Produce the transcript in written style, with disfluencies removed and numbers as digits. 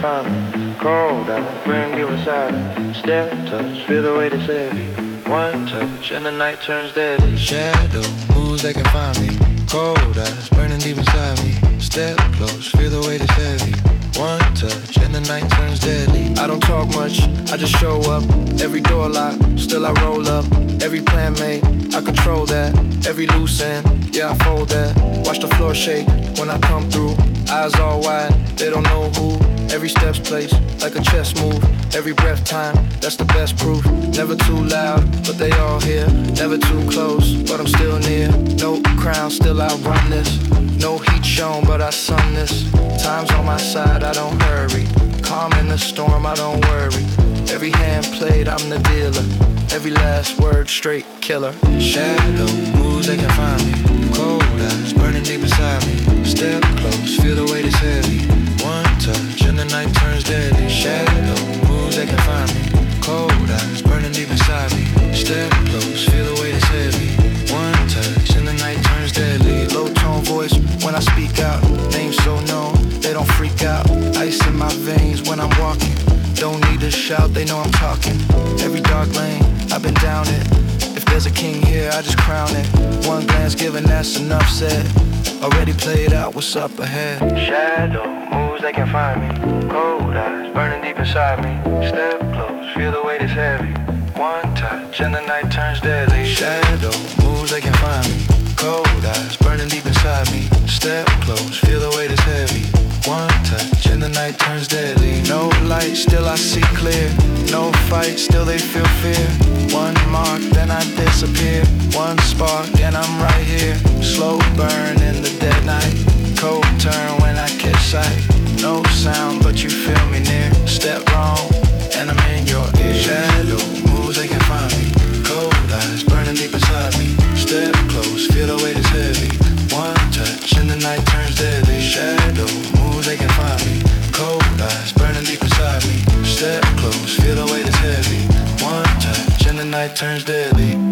find me. Cold eyes burning deep inside me. Step, touch, feel the weight it's heavy. One touch and the night turns deadly. Shadow moves, they can find me. Cold eyes burning deep inside me. Step close, feel the weight it's heavy. One touch and the night turns deadly. I don't talk much, I just show up. Every door locked, still I roll up. Every plan made, I control that. Every loose end, yeah I fold that. Watch the floor shake when I come through. Eyes all wide, they don't know who. Every step's placed like a chess move. Every breath time, that's the best proof. Never too loud, but they all hear. Never too close, but I'm still near. No crown, still I run this. No heat shown, but I sun this. Time's on my side, I don't hurry. Calm in the storm, I don't worry. Every hand played, I'm the dealer. Every last word, straight killer. Shadow moves, they can find me. Cold eyes burning deep inside me. Step close, feel the weight is heavy. One touch and the night turns deadly. Shadow moves, they can find me. Cold eyes burning deep inside me. Step close, feel the weight is heavy. One touch and the night turns deadly. Low tone voice when I speak out. Names so known, they don't freak out. Ice in my veins when I'm walking. Don't need to shout, they know I'm talking. Every dark lane, I've been down it. If there's a king here, I just crown it. One glance given, that's enough said. Already played out, what's up ahead? Shadow moves, they can find me. Cold eyes burning deep inside me. Step close, feel the weight is heavy. One touch and the night turns deadly. Shadow moves, they can find me. Cold eyes burning deep inside me. Step close, feel the weight is heavy. One touch and the night turns deadly. No light, still I see clear. No fight, still they feel fear. One mark, then I disappear. One spark, and I'm right here. Slow burn in the dead night. Cold turn when I catch sight. No sound, but you feel me near. Step wrong, and I'm in your ear. Shadow moves, they can find me. Cold eyes burning deep inside me. Step close, feel the weight is heavy. One touch and the night turns deadly. Shadow moves, they can find me. Cold eyes burning deep inside me. Step close, feel the weight is heavy. One touch and the night turns deadly.